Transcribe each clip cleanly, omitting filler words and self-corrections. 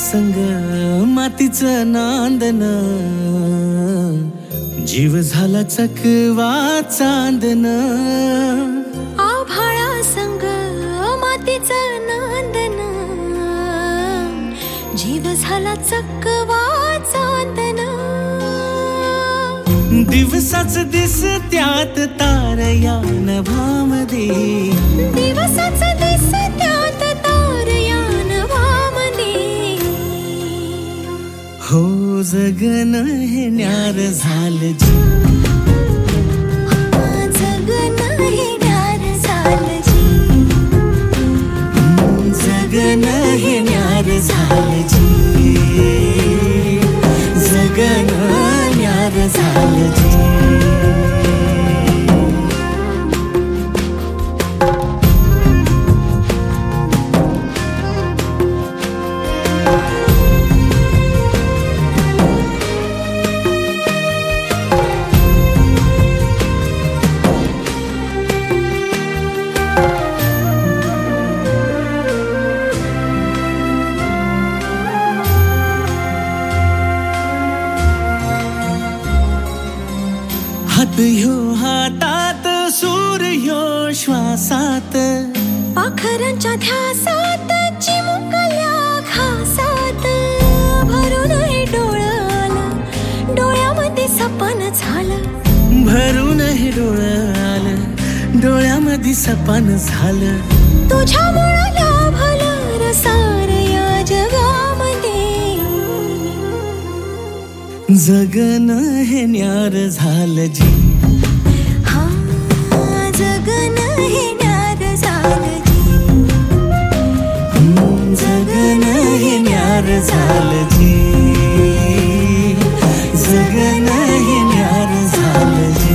संग मातीचं नांदन, जीव झाला चकवा चांदन. आभाळा संग मातीचं नांदन, जीव झाला चकवा चांदन. दिवसाच दिसत्यात तारया नभामध्ये, दिवसाच दिसत्यात तारया नभामध्ये. हो जगन हे न्यार झालं जी, जगन हे न्यार झालं जी, जगन हे न्यार झालं जी, जगन न्यार झालं जी. हात ह्यो हातात, सूर ह्यो श्वासात, पाखरांच्या ध्यासात, चिमुकल्या घासात. भरून हे डोळं आलं, डोळ्यामध्ये सपन झालं. भरून हे डोळं आलं, डोळ्यामध्ये सपन झालं. तुझ्यामुळं लाभलं रसार या जगामध्ये. जगन हे न्यार झालं जी, हा जगन हे न्यार झालं जी, जगन हे न्यार झालं जी, जगन हे न्यार झालं जी.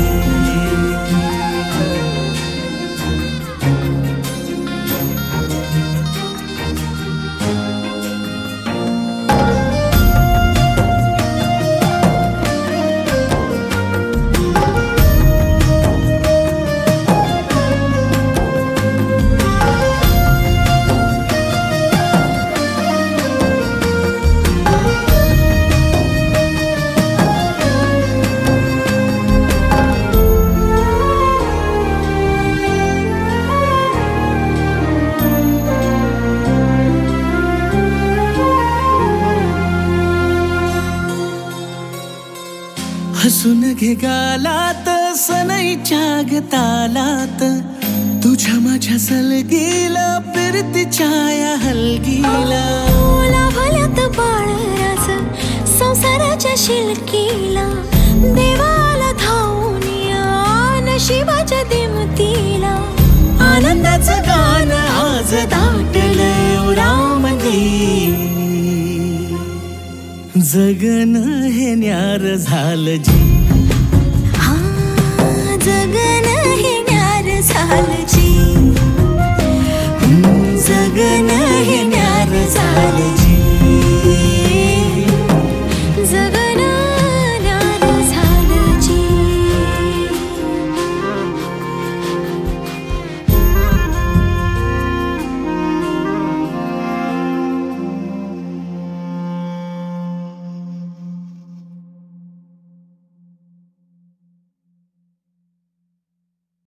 हसून घे गालात, सनईच्या गतालात, तुझ्या माझ्या सलगीला, फिरतीच्या या हलगीला. लाभल्यात बाळराज संसाराच्या शिलकीला. देवाला धावून या नशिबाच्या दिमतीला. आनंदाचं गाण आज दाटलं उरामध्ये. जगन हे न्यार झालं जी, हा जगन हे न्यार झालं जी.